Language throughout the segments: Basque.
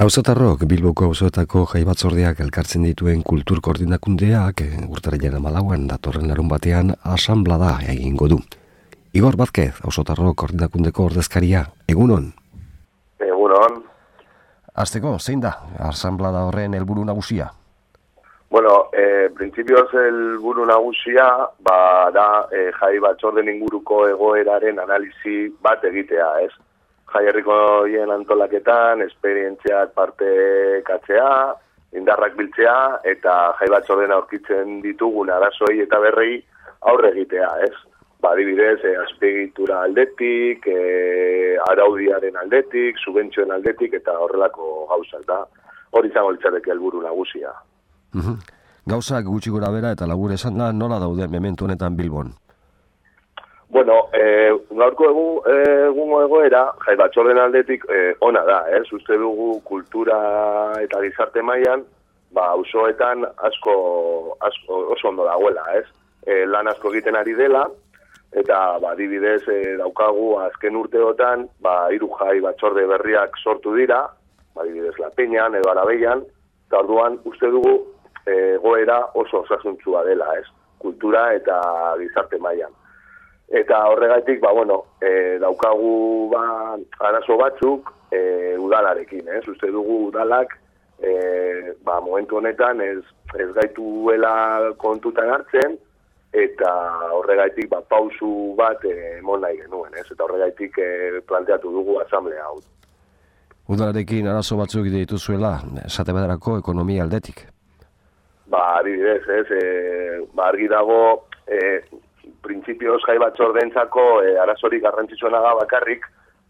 Auzotarrok Bilboko auzoetako jai batzordeak elkartzen dituen kultur koordinakundeak urtarrilaren 14 datorren larunbatean asanblada egingo du. Igor Vázquez, auzotarrok koordinakundeko ordezkaria, egunon. Egunon. Hasteko, zein da asanblada horren helburu nagusia? Bueno, principios helburu nagusia da jai batzorden inguruko egoeraren analisi bat egitea, ez? Jai herrikoien antolaketan, esperientziak partekatzea, indarrak biltzea, eta jai batzorden aurkitzen ditugun arazoi eta berrei aurre egitea, ez? Adibidez, azpiegitura aldetik, araudiaren aldetik, subentzioen aldetik, eta horrelako gauzak da. Hori izango litzateke helburu nagusia. Gauzak gutxi gora bera eta labur esan da nola daude mementu honetan Bilbon? Bueno, gaurko egungo egoera, jai batzorden aldetik ona da, ez? Uste dugu kultura eta gizarte mailan, auzoetan asko oso ondo dagoela, ez? Lan asko egiten ari dela, eta adibidez daukagu azken urteotan, 3 jai batzorde berriak sortu dira, adibidez La Peñan edo Arabeian, eta orduan uste dugu egoera oso osasuntsua dela, ez? Kultura eta gizarte mailan. Eta horregatik, daukagu arazo batzuk udalarekin, ez? Uste dugu udalak, momentu honetan ez gaituela kontutan hartzen, eta horregatik pausu bat emon nahi genuen, ez? Eta horregatik planteatu dugu asamblea hau. Udalarekin arazo batzuk dituzuela, esate baterako ekonomia aldetik? Adibidez, ez? Argi dago, printzipioz jai batzordentzako arazorik garrantzitsuena da bakarrik,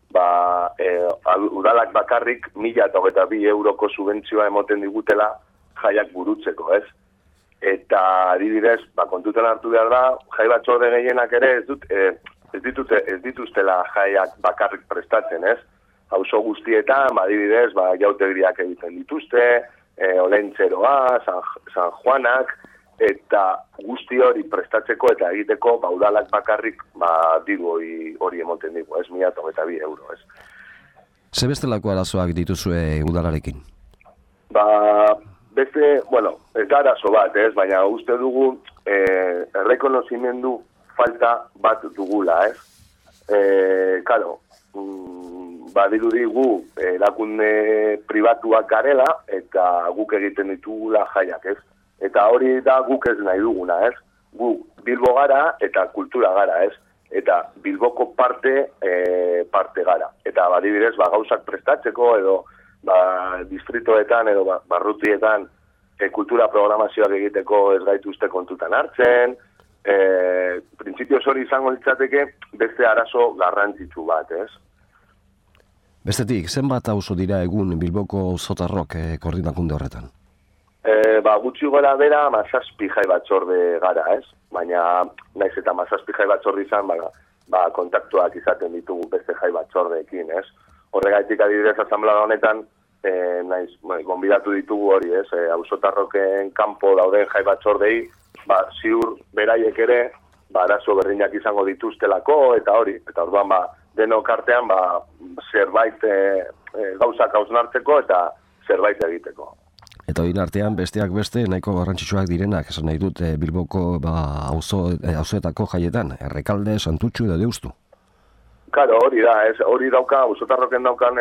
udalak bakarrik 1.022 euroko subentzioa emoten digutela jaiak burutzeko, ez? Eta adibidez, kontutan hartu behar da, jai batzorde gehienak ere ez dituztela jaiak bakarrik prestatzen, ez? Auzo guztietan, adibidez, jautegriak egiten dituzte, Olentzeroa, San Juanak, eta guzti hori prestatzeko eta egiteko udalak bakarrik diru hori emoten digu, ez? 1.022 euro, ez? Ze bestelako arazoak dituzue udalarekin? Beste, ez da arazo bat, ez? Baina uste dugu errekonozimendu falta bat dugula, ez? Karo, badirudi gu erakunde pribatuak garela eta guk egiten ditugula jaiak, ez? Eta hori da guk ez nahi duguna, ez? Gu Bilbo gara eta kultura gara, ez? Eta Bilboko parte gara. Eta adibidez, gauzak prestatzeko edo distritoetan edo barrutietan kultura programazioak egiteko ez gaituzte kontutan hartzen. Printzipioz hori izango litzateke beste arazo garrantzitsu bat, ez? Bestetik, zenbat auzo dira egun Bilboko auzotarrok koordinakunde horretan? Gutxi gora bera 17 jai batzorde gara, ez? Baina, naiz eta 17 jai batzorde izan, kontaktuak izaten ditugu beste jai batzordeekin, ez? Horregatik adibidez asamblea honetan, gonbidatu ditugu hori, ez? Auzotarroken kanpo dauden jai batzordei, ziur beraiek ere, arazo berdinak izango dituztelako, eta hori, eta orduan, denok artean, zerbait gauzak hausnartzeko eta zerbait egiteko. Eta hori artean besteak beste nahiko garrantzitsuak direnak, esan nahi dut Bilboko auzoetako jaietan, Errekalde, Santutxu edo Deustu. Karo, hori da, ez? Hori dauka, auzotarroken daukan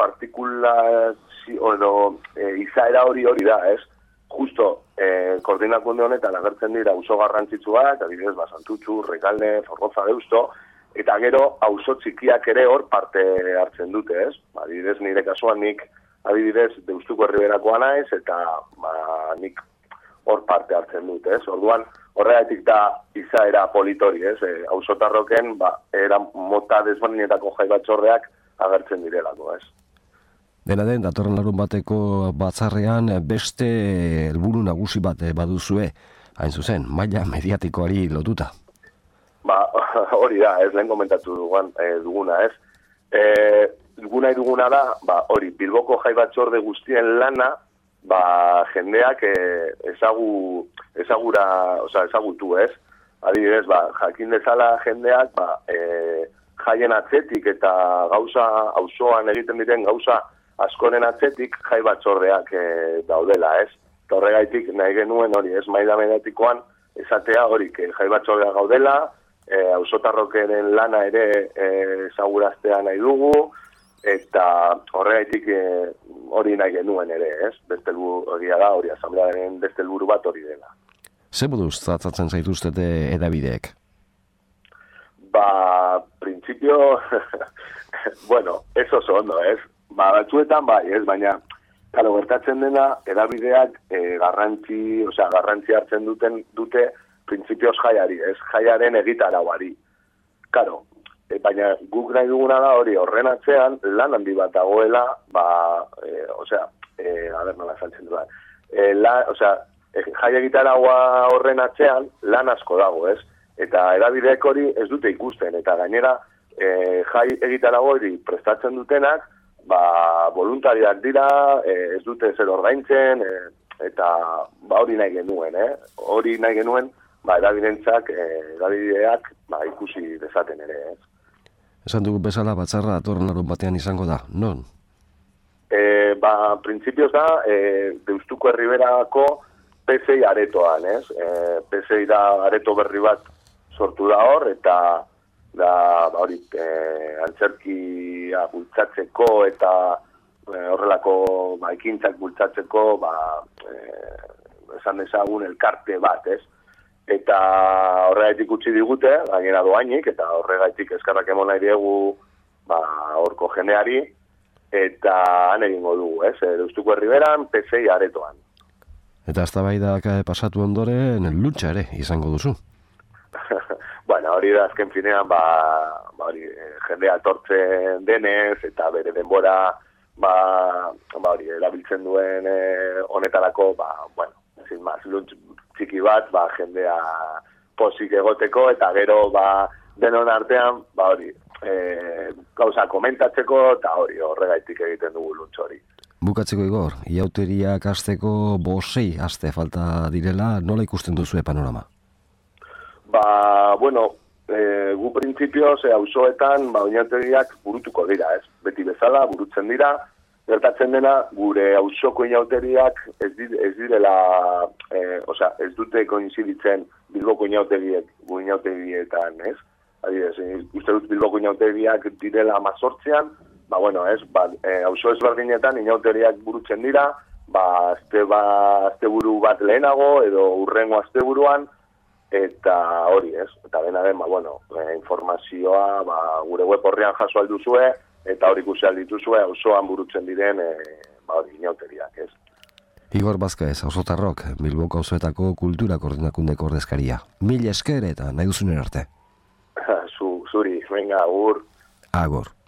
izaera hori da, ez? Justo, koordinakunde honetan agertzen dira auzo garrantzitsuak, adibidez, Santutxu, Errekalde, Zorroza, Deusto, eta gero auzo txikiak ere hor parte hartzen dute, ez? Adibidez, nire kasuan nik adibidez, Deustuko Herriberakoa naiz, eta nik hor parte hartzen dut, ez? Orduan, horregatik da izaera politori, ez? Auzotarroken, era mota desberdinetako jai batzordeak agertzen direlako, ez? Dena den, datorren larun bateko batzarrean beste helburu nagusi bat baduzue, hain zuzen, maila mediatikoari lotuta. Hori da, ez lehen komentatu duguna, ez? Duguna da, hori, Bilboko jai batzorde guztien lana, jendeak ezagutu, ez? Adibidez, jakin dezala jendeak, jaien atzetik eta gauza auzoan egiten diren gauza askoren atzetik jai batzordeak daudela, ez? Eta horregaitik nahi genuen hori, ez, maila mediatikoan esatea hori, jai batzordeak gaudela, auzotarrokeren lana ere ezaguraztea nahi dugu, eta horregaitik hori nahi genuen ere, ez? Beste helbururia da, hori asamblearen beste helburu bat hori dela. Ze moduz tratatzen zaituztete edabideek? Principio, bueno, ez oso ondo, ez? Batzuetan bai, ez? Baina, kalo, gertatzen dena, edabideak garrantzi hartzen dute principios jaiari, ez? Jaiaren egitarauari. Karo, baina guk nahi duguna da hori horren atzean lan handi bat dagoela, nola saltzen du da. Jai egitaraua horren atzean lan asko dago, ez? Eta edabideek hori ez dute ikusten, eta gainera jai egitarago hori prestatzen dutenak, voluntariak dira, ez dute zer ordaintzen, eta hori nahi genuen, hori nahi genuen, edabideak ikusi dezaten ere, ez. Esan dugu bezala batzarra datorren larun batean izango da, non? Printzipioz da, Deustuko Herriberako PSI aretoan, ez? PSI da areto berri bat sortu da hor, eta hori antzerkia bultzatzeko eta horrelako ekintzak bultzatzeko esan dezagun elkarte bat, ez? Eta horregaitik utzi digute, gainera doainik, eta horregaitik eskerrak emon nahi diegu horko jendeari, eta han egingo dugu, ez? Deustuko Herriberan, PSI aretoan. Eta eztabaidak pasatu ondoren luntxa ere izango duzu. Bueno, hori da azken finean, jendea etortzen denez, eta bere denbora, erabiltzen duen honetarako, ezin maz, luntz txiki bat, jendea pozik egoteko, eta gero, denon artean, gauza komentatzeko, eta horregaitik egiten dugu luntz hori. Bukatzeko Igor, iauteriak hasteko 5 aste falta direla, nola ikusten duzu panorama? Gu printzipioz, auzoetan, oinauteriak burutuko dira, ez? Beti bezala, burutzen dira. Gertatzen dena, gure auzoko oinauteriak ez direla, ez dute koinziditzen Bilboko oinauterietan, ez? Uste dut Bilboko oinauteriak direla 18an, auzo ezberdinetan oinauteriak burutzen dira, asteburu bat lehenago edo hurrengo asteburuan, eta hori, ez? Eta dena den, informazioa gure web horrean jaso alduzue, eta hori ikusi aldituzue, auzoan burutzen diren, inauteriak, ez? Igor Bazkaez, auzotarrok, Bilboko auzoetako kultura koordinakundeko ordezkaria. Mil esker eta nahi duzunen arte. Zuri, venga, agur. Agor.